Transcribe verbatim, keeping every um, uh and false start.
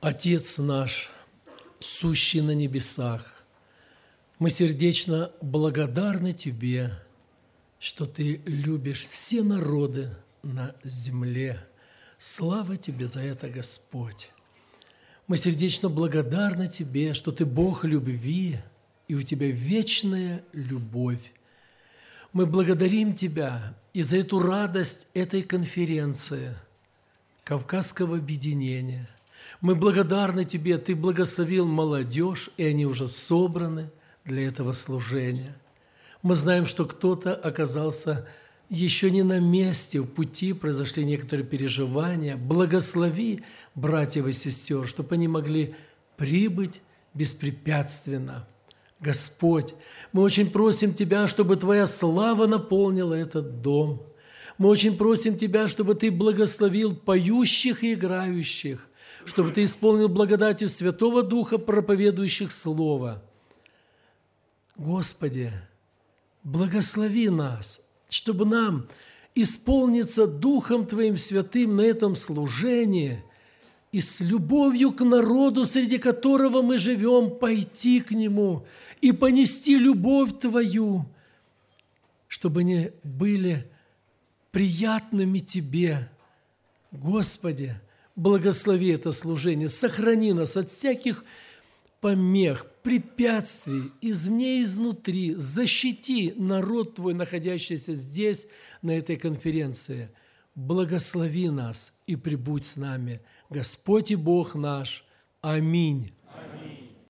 Отец наш, сущий на небесах, мы сердечно благодарны Тебе, что Ты любишь все народы на земле. Слава Тебе за это, Господь! Мы сердечно благодарны Тебе, что Ты Бог любви, и у Тебя вечная любовь. Мы благодарим Тебя и за эту радость этой конференции, Кавказского объединения. Мы благодарны Тебе, Ты благословил молодежь, и они уже собраны для этого служения. Мы знаем, что кто-то оказался еще не на месте, в пути произошли некоторые переживания. Благослови братьев и сестер, чтобы они могли прибыть беспрепятственно. Господь, мы очень просим Тебя, чтобы Твоя слава наполнила этот дом. Мы очень просим Тебя, чтобы Ты благословил поющих и играющих, чтобы Ты исполнил благодатью Святого Духа, проповедующих Слово. Господи, благослови нас, чтобы нам исполниться Духом Твоим Святым на этом служении и с любовью к народу, среди которого мы живем, пойти к Нему и понести любовь Твою, чтобы они были приятными Тебе. Господи, благослови это служение, сохрани нас от всяких помех, препятствий, извне и изнутри. Защити народ Твой, находящийся здесь, на этой конференции. Благослови нас и пребудь с нами. Господь и Бог наш. Аминь.